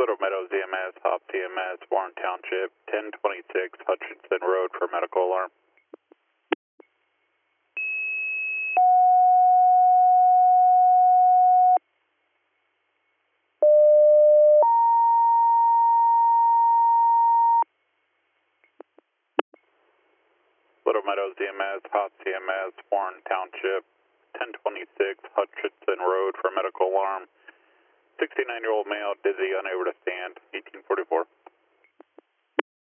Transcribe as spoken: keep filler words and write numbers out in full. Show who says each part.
Speaker 1: Little Meadows E M S, Hop T M S, Warren Township, ten twenty-six Hutchinson Road for medical alarm. Little Meadows E M S, Hop T M S, Warren Township, ten twenty-six Hutchinson Road for medical alarm. sixty-nine-year-old male, dizzy, unable to stand, eighteen forty-four.